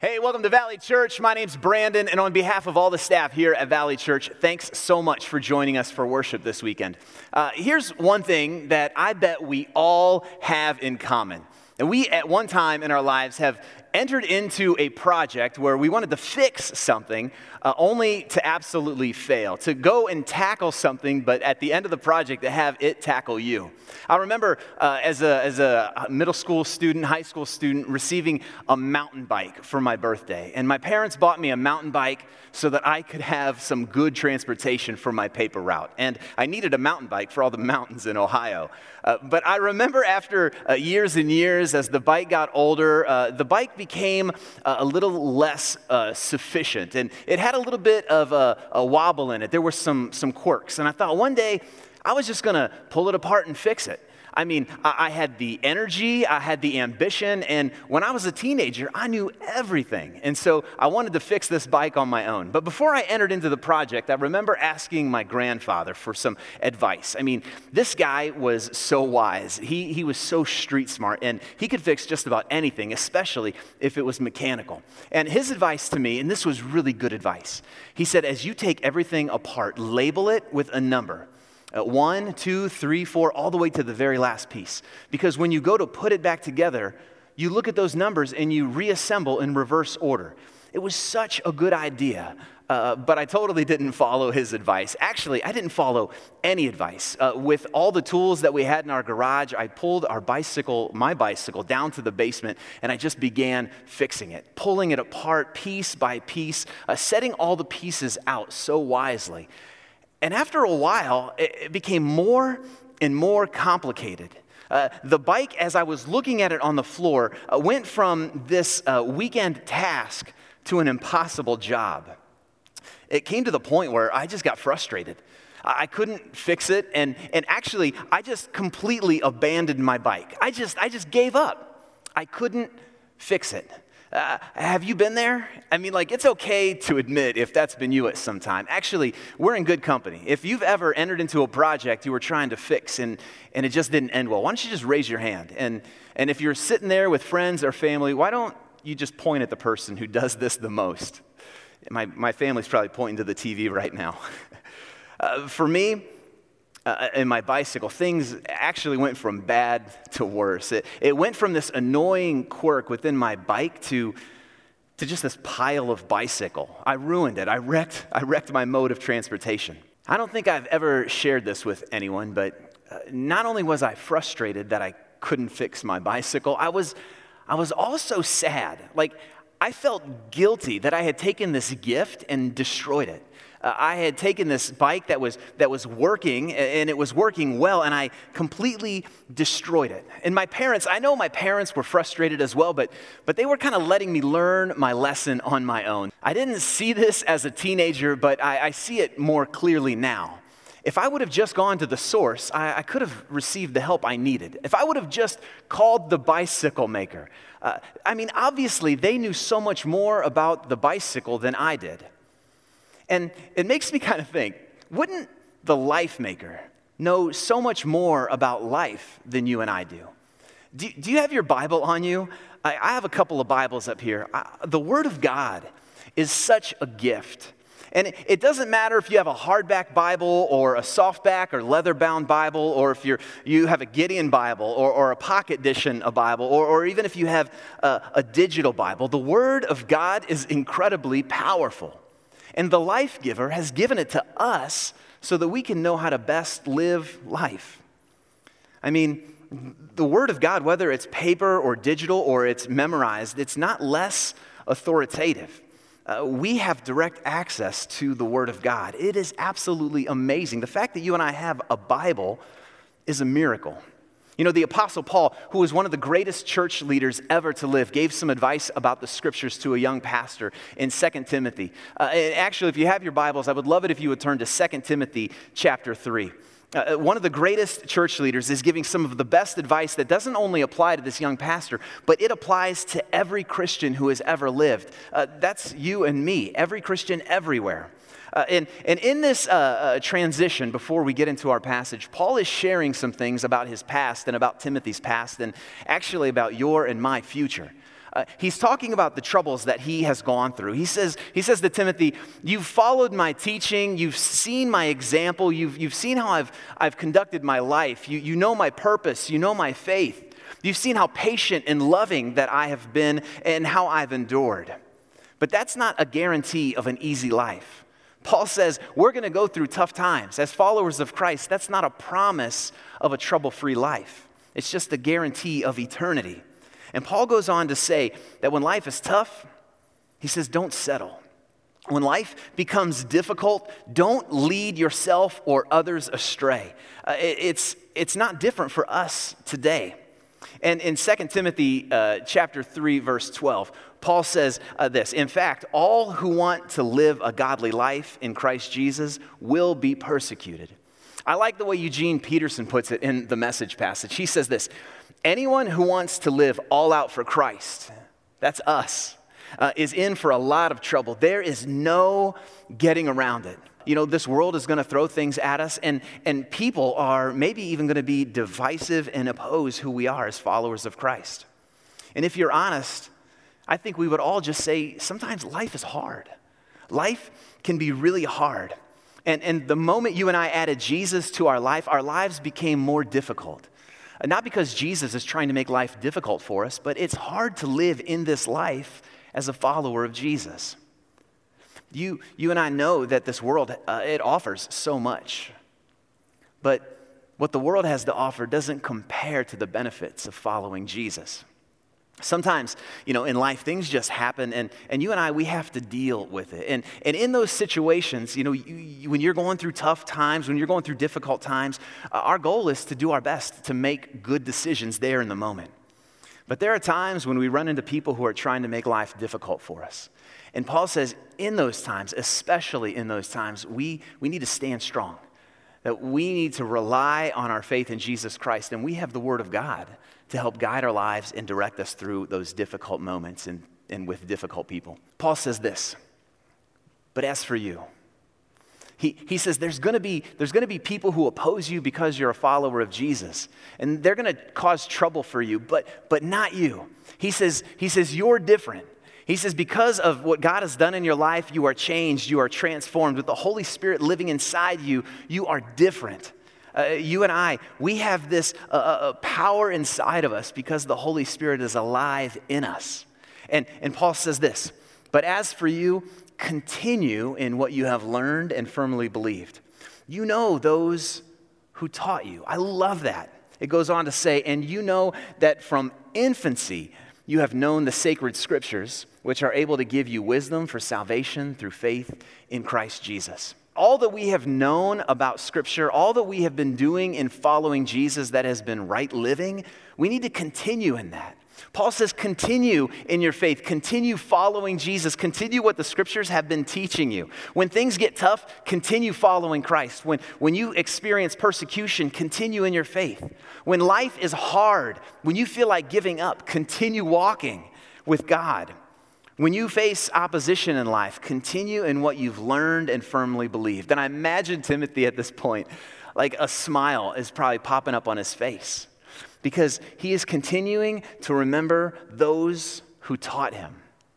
Hey, welcome to Valley Church. My name's Brandon, and on behalf of all the staff here at Valley Church, thanks so much for joining us for worship this weekend. Here's one thing that I bet we all have in common. And we, at one time in our lives, have entered into a project where we wanted to fix something only to absolutely fail, to go and tackle something, but at the end of the project to have it tackle you. I remember as a middle school student, high school student, receiving a mountain bike for my birthday. And my parents bought me a mountain bike so that I could have some good transportation for my paper route. And I needed a mountain bike for all the mountains in Ohio. But I remember after years and years, as the bike got older, the bike became a little less sufficient. And it had a little bit of a wobble in it. There were some quirks. And I thought one day I was just going to pull it apart and fix it. I mean, I had the energy, I had the ambition, and when I was a teenager, I knew everything. And so I wanted to fix this bike on my own. But before I entered into the project, I remember asking my grandfather for some advice. I mean, this guy was so wise. He was so street smart, and he could fix just about anything, especially if it was mechanical. And his advice to me, and this was really good advice, he said, as you take everything apart, label it with a number. 1, 2, 3, 4, all the way to the very last piece. Because when you go to put it back together, you look at those numbers and you reassemble in reverse order. It was such a good idea, but I totally didn't follow his advice. Actually, I didn't follow any advice. With all the tools that we had in our garage, I pulled my bicycle, down to the basement, and I just began fixing it, pulling it apart piece by piece, setting all the pieces out so wisely. And after a while, it became more and more complicated. The bike, as I was looking at it on the floor, went from this weekend task to an impossible job. It came to the point where I just got frustrated. I couldn't fix it, and actually, I just completely abandoned my bike. I just gave up. I couldn't fix it. Have you been there? I mean, it's okay to admit if that's been you at some time. Actually, we're in good company. If you've ever entered into a project you were trying to fix and it just didn't end well, why don't you just raise your hand? And if you're sitting there with friends or family, why don't you just point at the person who does this the most? My family's probably pointing to the TV right now. For me, in my bicycle, things actually went from bad to worse. It went from this annoying quirk within my bike to just this pile of bicycle. I ruined it. I wrecked my mode of transportation. I don't think I've ever shared this with anyone, but not only was I frustrated that I couldn't fix my bicycle, I was also sad. I felt guilty that I had taken this gift and destroyed it. I had taken this bike that was working, and it was working well, and I completely destroyed it. And I know my parents were frustrated as well, but they were kind of letting me learn my lesson on my own. I didn't see this as a teenager, but I see it more clearly now. If I would have just gone to the source, I could have received the help I needed. If I would have just called the bicycle maker, obviously they knew so much more about the bicycle than I did. And it makes me kind of think, wouldn't the life maker know so much more about life than you and I do? Do you have your Bible on you? I have a couple of Bibles up here. The Word of God is such a gift. And it doesn't matter if you have a hardback Bible or a softback or leather-bound Bible, or if you have a Gideon Bible or a pocket edition of Bible, or even if you have a digital Bible. The Word of God is incredibly powerful. And the life giver has given it to us so that we can know how to best live life. The Word of God, whether it's paper or digital or it's memorized, it's not less authoritative. We have direct access to the Word of God. It is absolutely amazing. The fact that you and I have a Bible is a miracle. The Apostle Paul, who was one of the greatest church leaders ever to live, gave some advice about the Scriptures to a young pastor in 2 Timothy. Actually, if you have your Bibles, I would love it if you would turn to 2 Timothy chapter 3. One of the greatest church leaders is giving some of the best advice that doesn't only apply to this young pastor, but it applies to every Christian who has ever lived. That's you and me, every Christian everywhere. And in this transition, before we get into our passage, Paul is sharing some things about his past and about Timothy's past and actually about your and my future. He's talking about the troubles that he has gone through. He says to Timothy, you've followed my teaching, you've seen my example, you've seen how I've conducted my life, you know my purpose, you know my faith. You've seen how patient and loving that I have been and how I've endured. But that's not a guarantee of an easy life. Paul says we're going to go through tough times. As followers of Christ, that's not a promise of a trouble-free life. It's just a guarantee of eternity. And Paul goes on to say that when life is tough, he says, don't settle. When life becomes difficult, don't lead yourself or others astray. It's not different for us today. And in 2 Timothy chapter 3, verse 12, Paul says this, in fact, all who want to live a godly life in Christ Jesus will be persecuted. I like the way Eugene Peterson puts it in the Message passage. He says this, anyone who wants to live all out for Christ, that's us, is in for a lot of trouble. There is no getting around it. You know, this world is going to throw things at us, and people are maybe even going to be divisive and oppose who we are as followers of Christ. And if you're honest, I think we would all just say sometimes life is hard. Life can be really hard. And the moment you and I added Jesus to our life, our lives became more difficult. Not because Jesus is trying to make life difficult for us, but it's hard to live in this life as a follower of Jesus. You and I know that this world, it offers so much. But what the world has to offer doesn't compare to the benefits of following Jesus. Sometimes, you know, in life, things just happen, and you and I, we have to deal with it. And in those situations, you know, when you're going through tough times, when you're going through difficult times, our goal is to do our best to make good decisions there in the moment. But there are times when we run into people who are trying to make life difficult for us. And Paul says, in those times, especially in those times, we need to stand strong. That we need to rely on our faith in Jesus Christ, and we have the Word of God to help guide our lives and direct us through those difficult moments and with difficult people. Paul says this, but as for you, he says there's going to be people who oppose you because you're a follower of Jesus, and they're going to cause trouble for you, but not you. He says you're different. He says because of what God has done in your life, you are changed, you are transformed. With the Holy Spirit living inside you, you are different. You and I, we have this power inside of us because the Holy Spirit is alive in us. And Paul says this, but as for you, continue in what you have learned and firmly believed. You know those who taught you. I love that. It goes on to say, and you know that from infancy you have known the sacred scriptures, which are able to give you wisdom for salvation through faith in Christ Jesus. All that we have known about Scripture, all that we have been doing in following Jesus that has been right living, we need to continue in that. Paul says, continue in your faith, continue following Jesus, continue what the Scriptures have been teaching you. When things get tough, continue following Christ. When you experience persecution, continue in your faith. When life is hard, when you feel like giving up, continue walking with God. When you face opposition in life, continue in what you've learned and firmly believed. And I imagine Timothy at this point, like a smile is probably popping up on his face because he is continuing to remember those who taught him.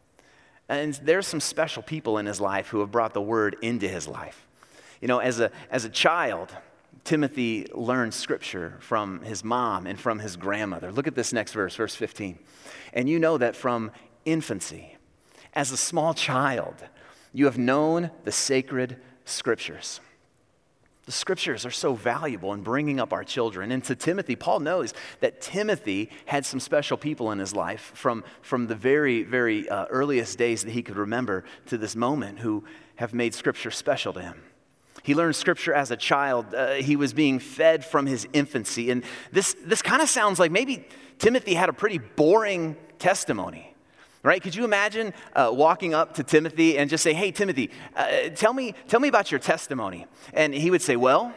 And there's some special people in his life who have brought the word into his life. You know, as a child, Timothy learned Scripture from his mom and from his grandmother. Look at this next verse, verse 15. And you know that from infancy, as a small child, you have known the sacred Scriptures. The Scriptures are so valuable in bringing up our children. And to Timothy, Paul knows that Timothy had some special people in his life from the very, very earliest days that he could remember to this moment who have made Scripture special to him. He learned Scripture as a child. He was being fed from his infancy. And this kind of sounds like maybe Timothy had a pretty boring testimony. Right? Could you imagine walking up to Timothy and just say, hey, Timothy, tell me about your testimony. And he would say, well,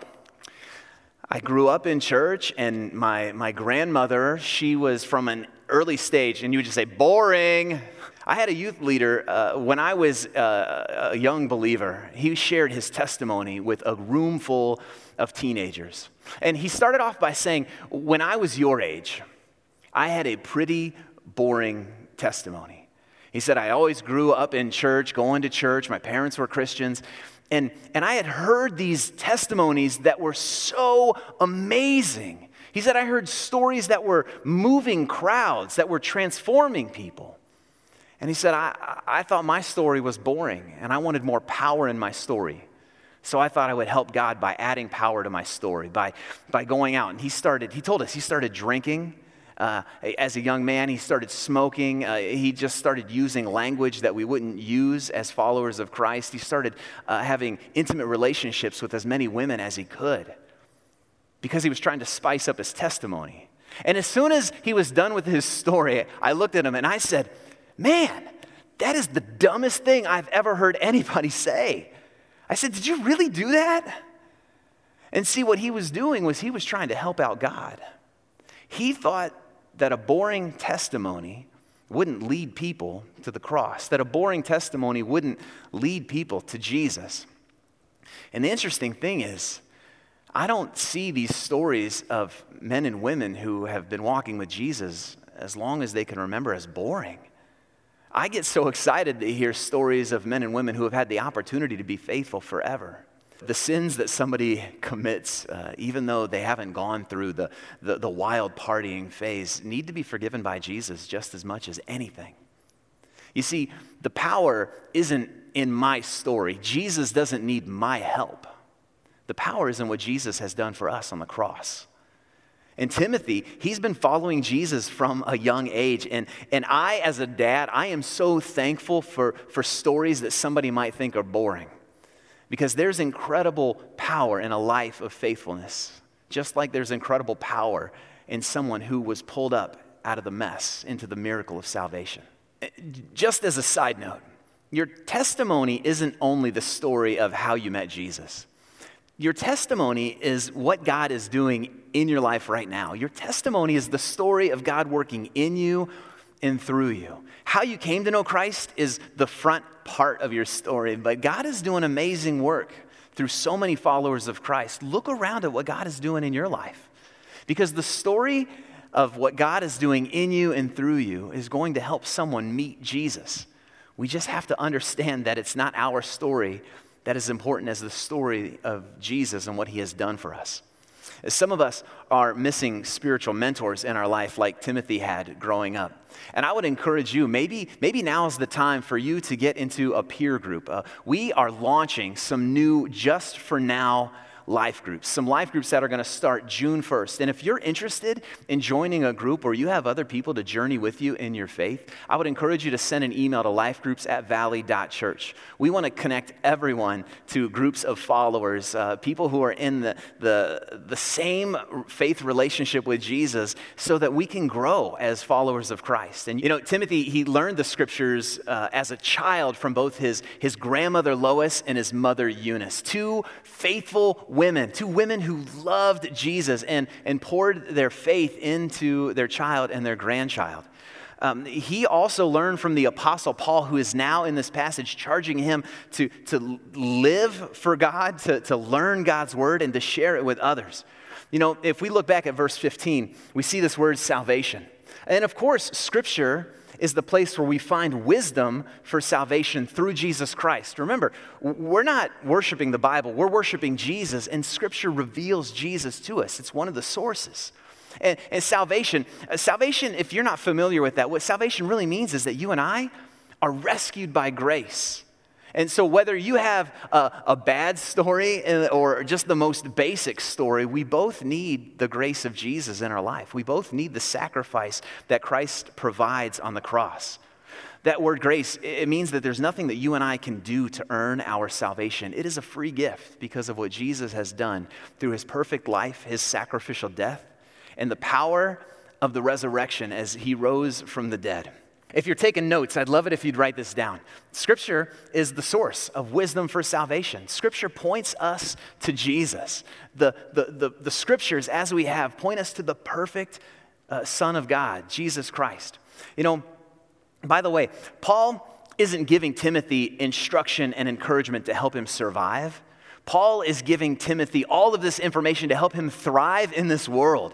I grew up in church, and my grandmother, she was from an early stage. And you would just say, boring. I had a youth leader when I was a young believer. He shared his testimony with a room full of teenagers. And he started off by saying, when I was your age, I had a pretty boring testimony. He said, I always grew up in church, going to church. My parents were Christians. And I had heard these testimonies that were so amazing. He said, I heard stories that were moving crowds, that were transforming people. And he said, I thought my story was boring, and I wanted more power in my story. So I thought I would help God by adding power to my story, by going out. And he told us he started drinking. As a young man, he started smoking. He just started using language that we wouldn't use as followers of Christ. He started having intimate relationships with as many women as he could because he was trying to spice up his testimony. And as soon as he was done with his story, I looked at him and I said, man, that is the dumbest thing I've ever heard anybody say. I said, did you really do that? And see, what he was doing was he was trying to help out God. He thought that a boring testimony wouldn't lead people to the cross, that a boring testimony wouldn't lead people to Jesus. And the interesting thing is, I don't see these stories of men and women who have been walking with Jesus as long as they can remember as boring. I get so excited to hear stories of men and women who have had the opportunity to be faithful forever. The sins that somebody commits, even though they haven't gone through the wild partying phase, need to be forgiven by Jesus just as much as anything. You see, the power isn't in my story. Jesus doesn't need my help. The power is in what Jesus has done for us on the cross. And Timothy, he's been following Jesus from a young age. And I, as a dad, I am so thankful for stories that somebody might think are boring. Because there's incredible power in a life of faithfulness. Just like there's incredible power in someone who was pulled up out of the mess into the miracle of salvation. Just as a side note, your testimony isn't only the story of how you met Jesus. Your testimony is what God is doing in your life right now. Your testimony is the story of God working in you and through you. How you came to know Christ is the front part of your story, but God is doing amazing work through so many followers of Christ. Look around at what God is doing in your life, because the story of what God is doing in you and through you is going to help someone meet Jesus. We just have to understand that it's not our story that is important as the story of Jesus and what he has done for us. Some of us are missing spiritual mentors in our life like Timothy had growing up. And I would encourage you, maybe now is the time for you to get into a peer group. We are launching some new Just for Now life groups, some life groups that are going to start June 1st. And if you're interested in joining a group where you have other people to journey with you in your faith, I would encourage you to send an email to lifegroups@valley.church. We want to connect everyone to groups of followers, people who are in the same faith relationship with Jesus, so that we can grow as followers of Christ. And you know, Timothy, he learned the scriptures as a child from both his grandmother Lois and his mother Eunice, two faithful women, two women who loved Jesus and poured their faith into their child and their grandchild. He also learned from the Apostle Paul, who is now in this passage charging him to live for God, to learn God's word and to share it with others. You know, if we look back at verse 15, we see this word salvation. And of course, Scripture is the place where we find wisdom for salvation through Jesus Christ. Remember, we're not worshiping the Bible, we're worshiping Jesus, and Scripture reveals Jesus to us. It's one of the sources. And salvation, if you're not familiar with that, what salvation really means is that you and I are rescued by grace. And so whether you have a bad story or just the most basic story, we both need the grace of Jesus in our life. We both need the sacrifice that Christ provides on the cross. That word grace, it means that there's nothing that you and I can do to earn our salvation. It is a free gift because of what Jesus has done through his perfect life, his sacrificial death, and the power of the resurrection as he rose from the dead. If you're taking notes, I'd love it if you'd write this down. Scripture is the source of wisdom for salvation. Scripture points us to Jesus. The Scriptures, as we have, point us to the perfect Son of God, Jesus Christ. You know, by the way, Paul isn't giving Timothy instruction and encouragement to help him survive. Paul is giving Timothy all of this information to help him thrive in this world.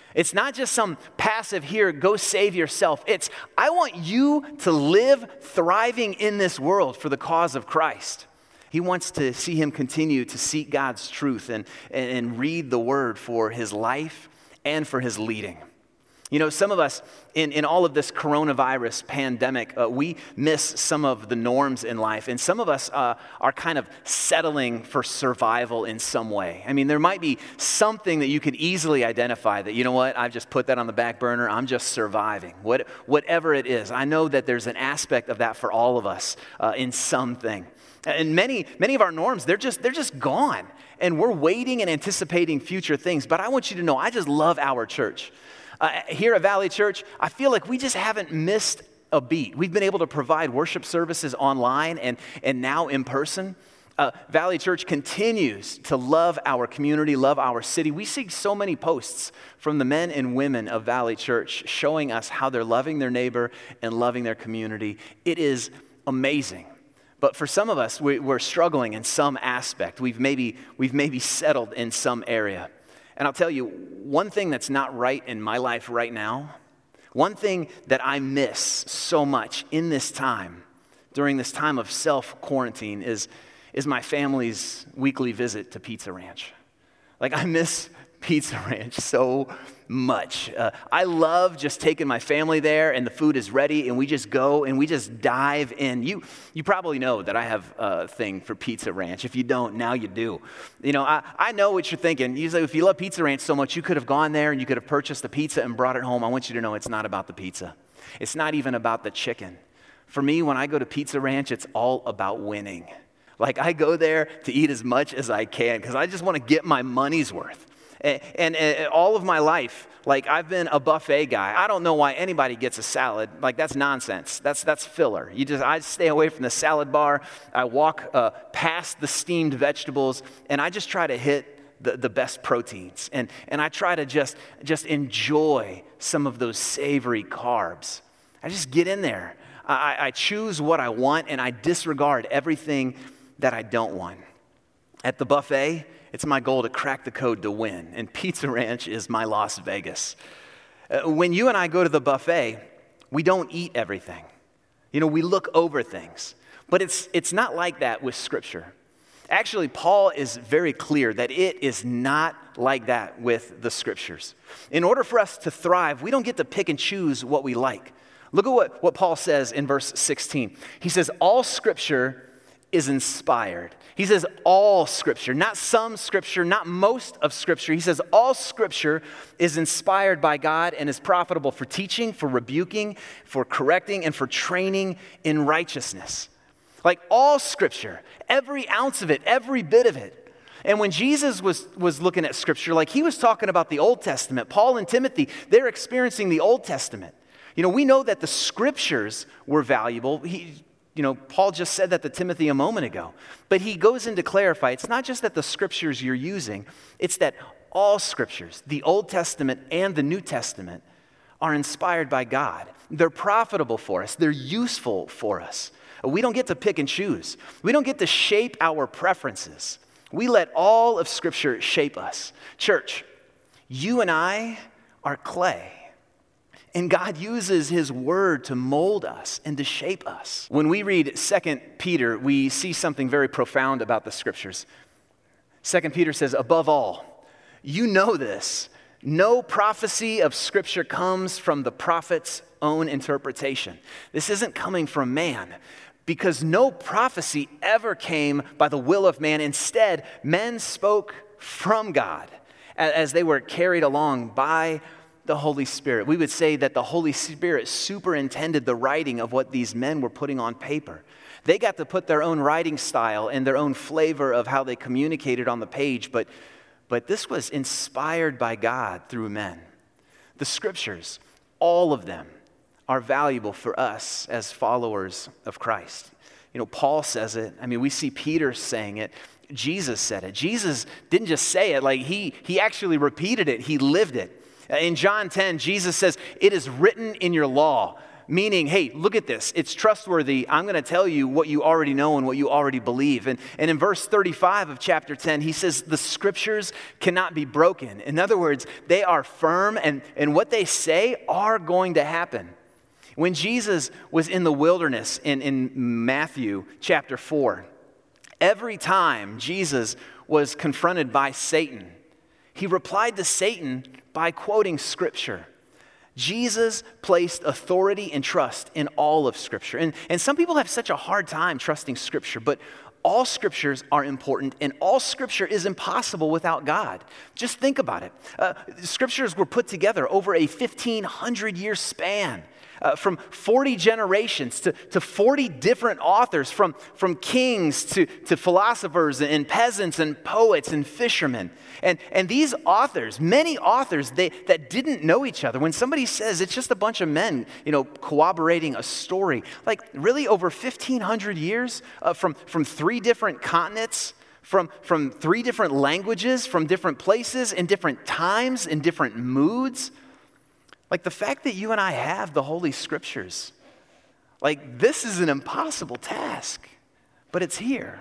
It's not just some passive here, go save yourself. It's, I want you to live thriving in this world for the cause of Christ. He wants to see him continue to seek God's truth and read the word for his life and for his leading. You know, some of us, in all of this coronavirus pandemic, we miss some of the norms in life, and some of us are kind of settling for survival in some way. I mean, there might be something that you could easily identify that, you know what, I've just put that on the back burner, I'm just surviving. Whatever it is, I know that there's an aspect of that for all of us in something. And many of our norms, they're just gone, and we're waiting and anticipating future things. But I want you to know, I just love our church. Here at Valley Church, I feel like we just haven't missed a beat. We've been able to provide worship services online and now in person. Valley Church continues to love our community, love our city. We see so many posts from the men and women of Valley Church showing us how they're loving their neighbor and loving their community. It is amazing. But for some of us, we're struggling in some aspect. We've maybe settled in some area. And I'll tell you, one thing that's not right in my life right now, one thing that I miss so much in this time, during this time of self-quarantine, is my family's weekly visit to Pizza Ranch. Like, I miss Pizza Ranch so much. I love just taking my family there, and the food is ready, and we just go and we just dive in. You probably know that I have a thing for Pizza Ranch. If you don't, now you do. You know, I know what you're thinking. Usually, if you love Pizza Ranch so much, you could have gone there and you could have purchased the pizza and brought it home. I want you to know it's not about the pizza. It's not even about the chicken. For me, when I go to Pizza Ranch, it's all about winning. Like, I go there to eat as much as I can because I just want to get my money's worth. And all of my life, like, I've been a buffet guy. I don't know why anybody gets a salad. Like, that's nonsense. That's filler. I stay away from the salad bar. I walk past the steamed vegetables, and I just try to hit the best proteins. And I try to just enjoy some of those savory carbs. I just get in there. I choose what I want, and I disregard everything that I don't want. At the buffet, it's my goal to crack the code to win, and Pizza Ranch is my Las Vegas. When you and I go to the buffet, we don't eat everything. You know, we look over things, but it's not like that with Scripture. Actually, Paul is very clear that it is not like that with the Scriptures. In order for us to thrive, we don't get to pick and choose what we like. Look at what Paul says in verse 16. He says, all Scripture is inspired. He says all Scripture, not some Scripture, not most of Scripture. He says all Scripture is inspired by God and is profitable for teaching, for rebuking, for correcting, and for training in righteousness. Like, all Scripture, every ounce of it, every bit of it. And when Jesus was looking at Scripture, like, he was talking about the Old Testament. Paul and Timothy, they're experiencing the Old Testament. You know, we know that the Scriptures were valuable. Paul just said that to Timothy a moment ago. But he goes in to clarify, it's not just that the Scriptures you're using, it's that all Scriptures, the Old Testament and the New Testament, are inspired by God. They're profitable for us. They're useful for us. We don't get to pick and choose. We don't get to shape our preferences. We let all of Scripture shape us. Church, you and I are clay. And God uses His Word to mold us and to shape us. When we read 2 Peter, we see something very profound about the Scriptures. 2 Peter says, above all, you know this, no prophecy of Scripture comes from the prophet's own interpretation. This isn't coming from man, because no prophecy ever came by the will of man. Instead, men spoke from God as they were carried along by the Holy Spirit. We would say that the Holy Spirit superintended the writing of what these men were putting on paper. They got to put their own writing style and their own flavor of how they communicated on the page, but this was inspired by God through men. The Scriptures, all of them, are valuable for us as followers of Christ. You know, Paul says it. I mean, we see Peter saying it. Jesus said it. Jesus didn't just say it, like he actually repeated it. He lived it. In John 10, Jesus says, it is written in your law. meaning, hey, look at this. It's trustworthy. I'm going to tell you what you already know and what you already believe. And in verse 35 of chapter 10, he says, the scriptures cannot be broken. In other words, they are firm, and what they say are going to happen. When Jesus was in the wilderness in Matthew chapter 4, every time Jesus was confronted by Satan, he replied to Satan by quoting Scripture. Jesus placed authority and trust in all of Scripture. And some people have such a hard time trusting Scripture, but all Scriptures are important, and all Scripture is impossible without God. Just think about it. Scriptures were put together over a 1,500-year span. From 40 generations to 40 different authors, from kings to philosophers and peasants and poets and fishermen. And these authors, many authors, that didn't know each other. When somebody says it's just a bunch of men, corroborating a story, like really over 1,500 years from 3 different continents, from 3 different languages, from different places, in different times, in different moods. Like the fact that you and I have the Holy Scriptures, like this is an impossible task, but it's here.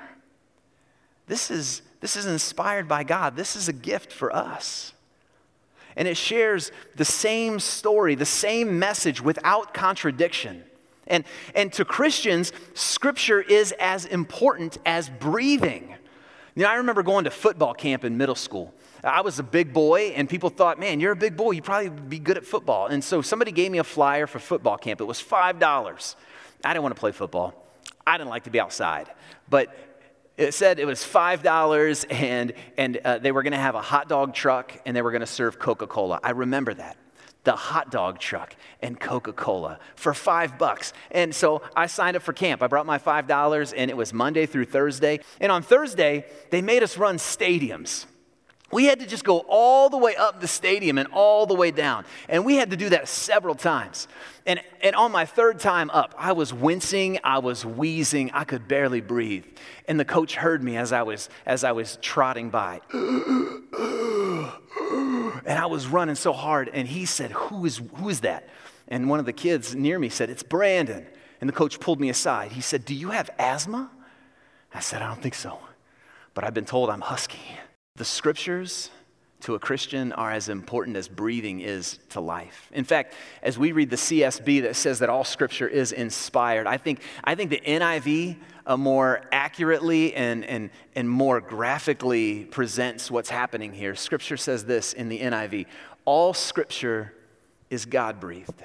This is inspired by God. This is a gift for us. And it shares the same story, the same message without contradiction. And to Christians, Scripture is as important as breathing. I remember going to football camp in middle school. I was a big boy, and people thought, man, you're a big boy, you'd probably be good at football. And so somebody gave me a flyer for football camp. It was $5. I didn't want to play football. I didn't like to be outside. But it said it was $5, and they were going to have a hot dog truck, and they were going to serve Coca-Cola. I remember that. The hot dog truck and Coca-Cola for $5. And so I signed up for camp. I brought my $5, and it was Monday through Thursday. And on Thursday, they made us run stadiums. We had to just go all the way up the stadium and all the way down. And we had to do that several times. And on my 3rd time up, I was wincing, I was wheezing, I could barely breathe. And the coach heard me as I was trotting by. And I was running so hard, and he said, who is that? And one of the kids near me said, it's Brandon. And the coach pulled me aside. He said, do you have asthma? I said, I don't think so, but I've been told I'm husky. The Scriptures to a Christian are as important as breathing is to life. In fact, as we read the CSB that says that all Scripture is inspired, I think the NIV more accurately and more graphically presents what's happening here. Scripture says this in the NIV: all Scripture is God-breathed.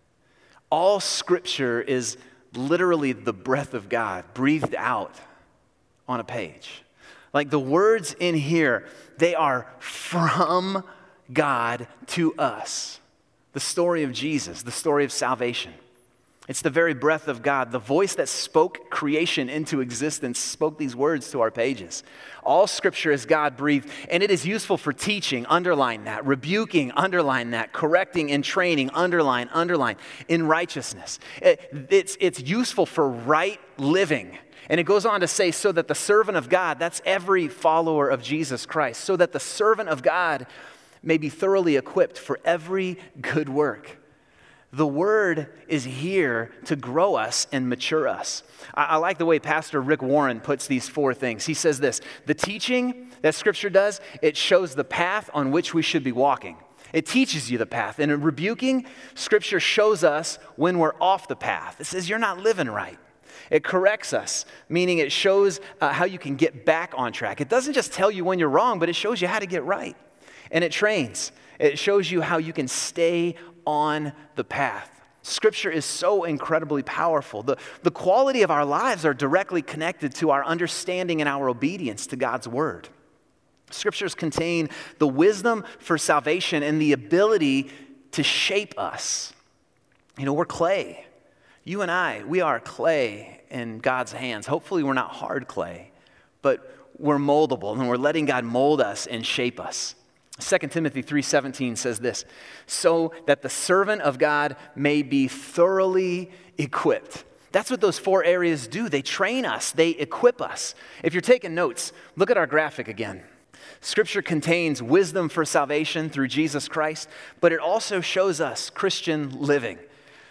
All Scripture is literally the breath of God breathed out on a page. Like the words in here, they are from God to us. The story of Jesus, the story of salvation. It's the very breath of God. The voice that spoke creation into existence spoke these words to our pages. All Scripture is God-breathed, and it is useful for teaching, underline that, rebuking, underline that, correcting and training, underline, in righteousness. It's useful for right living. And it goes on to say, so that the servant of God, that's every follower of Jesus Christ, so that the servant of God may be thoroughly equipped for every good work. The Word is here to grow us and mature us. I like the way Pastor Rick Warren puts these 4 things. He says this: the teaching that Scripture does, it shows the path on which we should be walking. It teaches you the path. And in rebuking, Scripture shows us when we're off the path. It says you're not living right. It corrects us, meaning it shows how you can get back on track. It doesn't just tell you when you're wrong, but it shows you how to get right. And it trains. It shows you how you can stay on the path. Scripture is so incredibly powerful. The quality of our lives are directly connected to our understanding and our obedience to God's Word. Scriptures contain the wisdom for salvation and the ability to shape us. We're clay. You and I, we are clay in God's hands. Hopefully we're not hard clay, but we're moldable, and we're letting God mold us and shape us. 2 Timothy 3:17 says this: so that the servant of God may be thoroughly equipped. That's what those 4 areas do. They train us. They equip us. If you're taking notes, look at our graphic again. Scripture contains wisdom for salvation through Jesus Christ, but it also shows us Christian living.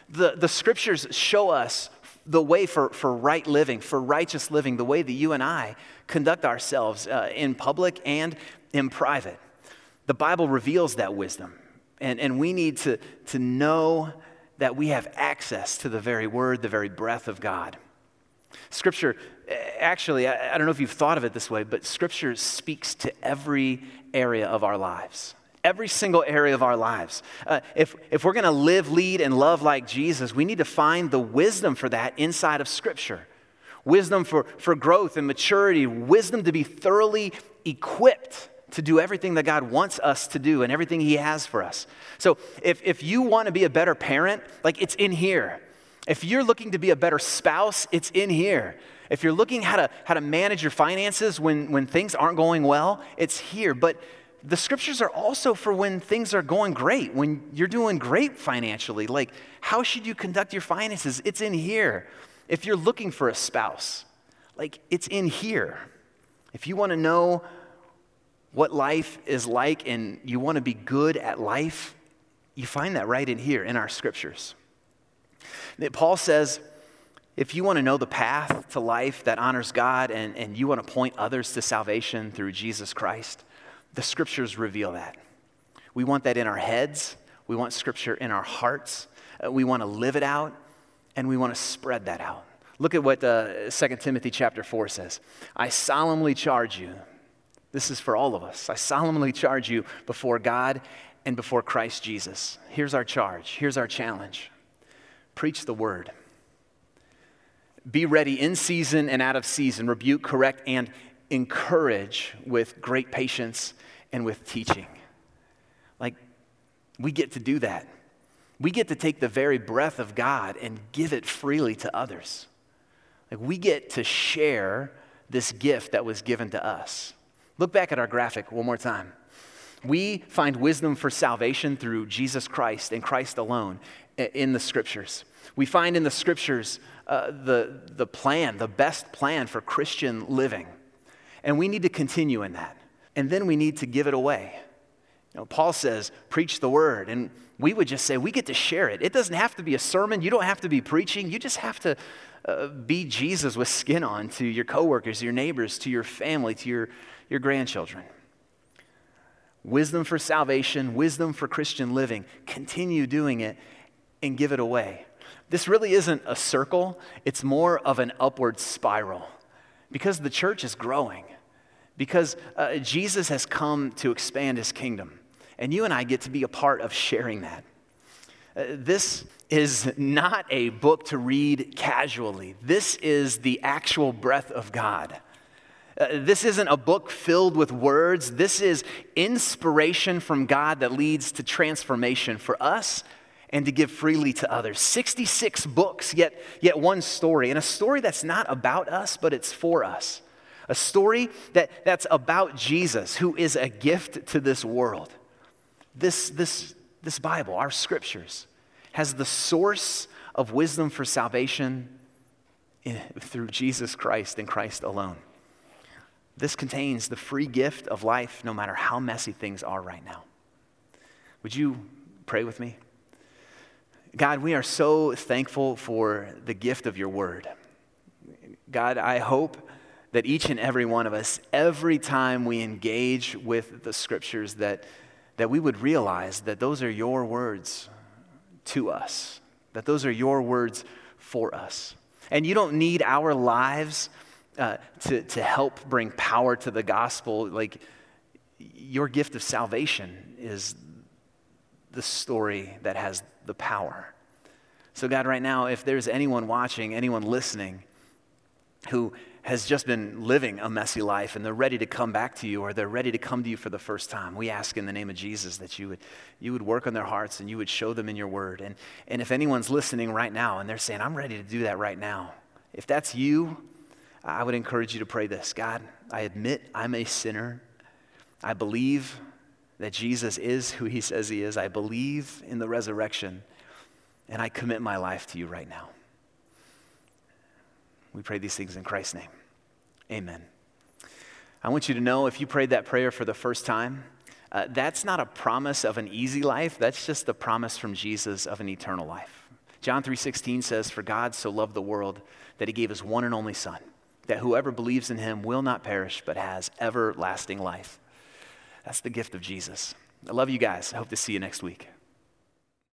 The scriptures show us the way for right living, for righteous living, the way that you and I conduct ourselves in public and in private. The Bible reveals that wisdom, and we need to know that we have access to the very word, the very breath of God. Scripture, actually, I don't know if you've thought of it this way, but Scripture speaks to every area of our lives. Every single area of our lives. If we're going to live, lead, and love like Jesus, we need to find the wisdom for that inside of Scripture. Wisdom for growth and maturity. Wisdom to be thoroughly equipped to do everything that God wants us to do and everything He has for us. So if you want to be a better parent, like, it's in here. If you're looking to be a better spouse, it's in here. If you're looking how to manage your finances when things aren't going well, it's here. But the scriptures are also for when things are going great, when you're doing great financially. Like, how should you conduct your finances? It's in here. If you're looking for a spouse, like, it's in here. If you want to know what life is like and you want to be good at life, you find that right in here in our scriptures. Paul says, if you want to know the path to life that honors God and you want to point others to salvation through Jesus Christ, the scriptures reveal that. We want that in our heads. We want scripture in our hearts. We want to live it out, and we want to spread that out. Look at what 2 Timothy chapter 4 says. I solemnly charge you. This is for all of us. I solemnly charge you before God and before Christ Jesus. Here's our charge. Here's our challenge. Preach the word. Be ready in season and out of season. Rebuke, correct, and encourage with great patience and with teaching. Like, we get to do that. We get to take the very breath of God and give it freely to others. Like, we get to share this gift that was given to us. Look back at our graphic one more time. We find wisdom for salvation through Jesus Christ and Christ alone in the scriptures. We find in the scriptures the plan, the best plan for Christian living. And we need to continue in that. And then we need to give it away. You know, Paul says, preach the word. And we would just say, we get to share it. It doesn't have to be a sermon. You don't have to be preaching. You just have to be Jesus with skin on to your coworkers, your neighbors, to your family, to your grandchildren. Wisdom for salvation, wisdom for Christian living. Continue doing it and give it away. This really isn't a circle. It's more of an upward spiral because the church is growing, because Jesus has come to expand his kingdom, and you and I get to be a part of sharing that. This is not a book to read casually. This is the actual breath of God. This isn't a book filled with words. This is inspiration from God that leads to transformation for us and to give freely to others. 66 books, yet one story. And a story that's not about us, but it's for us. A story that's about Jesus, who is a gift to this world. This Bible, our scriptures, has the source of wisdom for salvation through Jesus Christ and Christ alone. This contains the free gift of life, no matter how messy things are right now. Would you pray with me? God, we are so thankful for the gift of your word. God, I hope that each and every one of us, every time we engage with the scriptures, that we would realize that those are your words to us, that those are your words for us. And you don't need our lives to help bring power to the gospel. Like, your gift of salvation is the story that has the power. So God, right now, if there's anyone watching, anyone listening who has just been living a messy life and they're ready to come back to you, or they're ready to come to you for the first time, we ask in the name of Jesus that you would work on their hearts and you would show them in your word. And if anyone's listening right now and they're saying, I'm ready to do that right now, if that's you, I would encourage you to pray this. God, I admit I'm a sinner. I believe that Jesus is who he says he is. I believe in the resurrection, and I commit my life to you right now. We pray these things in Christ's name. Amen. I want you to know, if you prayed that prayer for the first time, that's not a promise of an easy life. That's just the promise from Jesus of an eternal life. John 3:16 says, "For God so loved the world that he gave his one and only Son, that whoever believes in him will not perish but has everlasting life." That's the gift of Jesus. I love you guys. I hope to see you next week.